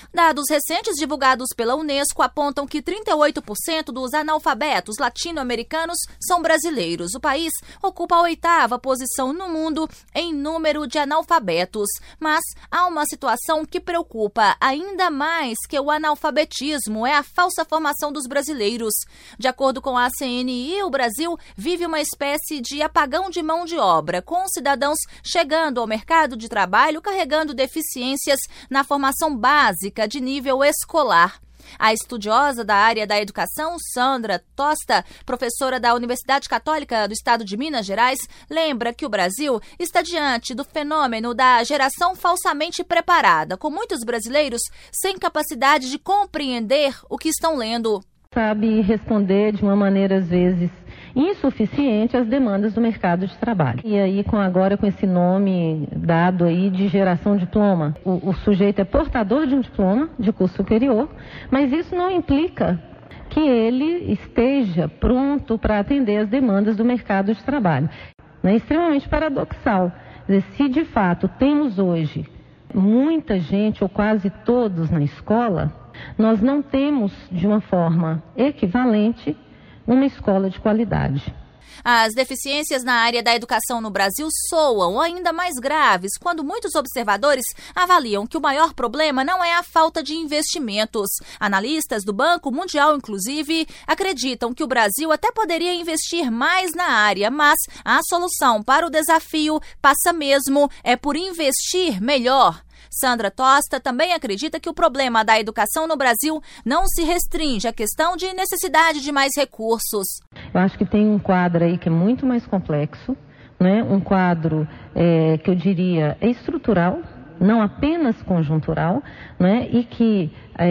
Dados recentes divulgados pela Unesco apontam que 38% dos analfabetos latino-americanos são brasileiros. O país ocupa a 8ª posição no mundo em número de analfabetos. Mas há uma situação que preocupa ainda mais que o analfabetismo, é a falsa formação dos brasileiros. De acordo com a CNI, o Brasil vive uma espécie de apagão de mão de obra, com cidadãos chegando ao mercado de trabalho carregando deficiências na formação básica de nível escolar. A estudiosa da área da educação, Sandra Tosta, professora da Universidade Católica do Estado de Minas Gerais, lembra que o Brasil está diante do fenômeno da geração falsamente preparada, com muitos brasileiros sem capacidade de compreender o que estão lendo. Sabe responder de uma maneira, às vezes, insuficiente às demandas do mercado de trabalho. E aí, agora com esse nome dado aí de geração diploma, o sujeito é portador de um diploma de curso superior, mas isso não implica que ele esteja pronto para atender as demandas do mercado de trabalho. É extremamente paradoxal. Se de fato temos hoje muita gente, ou quase todos na escola, nós não temos de uma forma equivalente uma escola de qualidade. As deficiências na área da educação no Brasil soam ainda mais graves quando muitos observadores avaliam que o maior problema não é a falta de investimentos. Analistas do Banco Mundial, inclusive, acreditam que o Brasil até poderia investir mais na área, mas a solução para o desafio passa mesmo por investir melhor. Sandra Tosta também acredita que o problema da educação no Brasil não se restringe à questão de necessidade de mais recursos. Eu acho que tem um quadro aí que é muito mais complexo, né? Um quadro que eu diria é estrutural, não apenas conjuntural, né? E que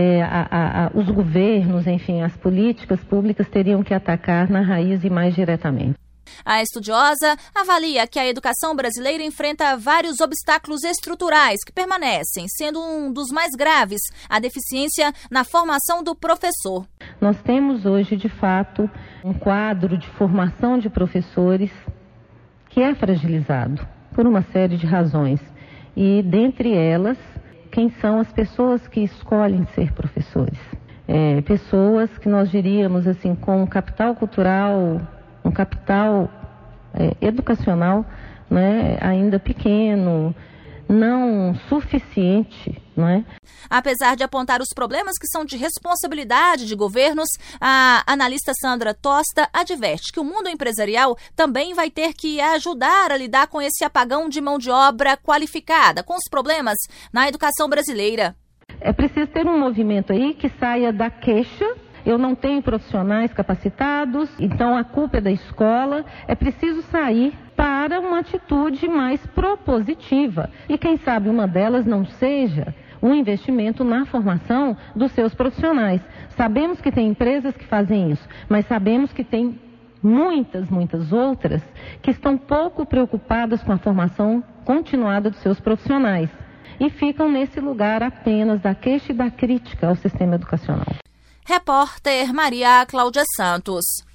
os governos, enfim, as políticas públicas teriam que atacar na raiz e mais diretamente. A estudiosa avalia que a educação brasileira enfrenta vários obstáculos estruturais que permanecem, sendo um dos mais graves a deficiência na formação do professor. Nós temos hoje, de fato, um quadro de formação de professores que é fragilizado por uma série de razões. E, dentre elas, quem são as pessoas que escolhem ser professores? Pessoas que nós diríamos assim, com um capital cultural, um capital educacional, né, ainda pequeno, não suficiente, não é? Apesar de apontar os problemas que são de responsabilidade de governos, a analista Sandra Tosta adverte que o mundo empresarial também vai ter que ajudar a lidar com esse apagão de mão de obra qualificada, com os problemas na educação brasileira. É preciso ter um movimento aí que saia da queixa. Eu não tenho profissionais capacitados, então a culpa é da escola. É preciso sair para uma atitude mais propositiva. E quem sabe uma delas não seja um investimento na formação dos seus profissionais. Sabemos que tem empresas que fazem isso, mas sabemos que tem muitas outras que estão pouco preocupadas com a formação continuada dos seus profissionais e ficam nesse lugar apenas da queixa e da crítica ao sistema educacional. Repórter Maria Cláudia Santos.